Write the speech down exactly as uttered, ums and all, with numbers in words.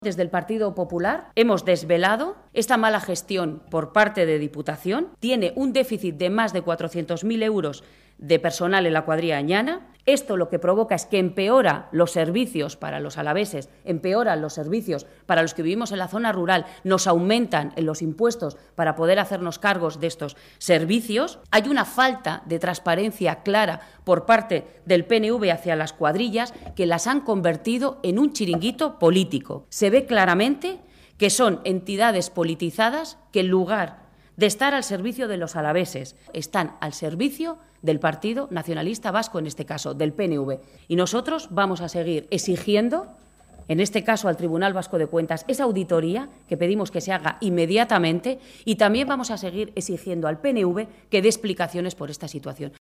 Desde el Partido Popular hemos desvelado esta mala gestión por parte de Diputación. Tiene un déficit de más de cuatrocientos mil euros de personal en la cuadrilla Añana. Esto lo que provoca es que empeora los servicios para los alaveses, empeoran los servicios para los que vivimos en la zona rural, nos aumentan en los impuestos para poder hacernos cargos de estos servicios. Hay una falta de transparencia clara por parte del P N V hacia las cuadrillas que las han convertido en un chiringuito político. Se ve claramente que son entidades politizadas que en lugar de estar al servicio de los alaveses, están al servicio del Partido Nacionalista Vasco, en este caso, del P N V. Y nosotros vamos a seguir exigiendo, en este caso al Tribunal Vasco de Cuentas, esa auditoría que pedimos que se haga inmediatamente, y también vamos a seguir exigiendo al P N V que dé explicaciones por esta situación.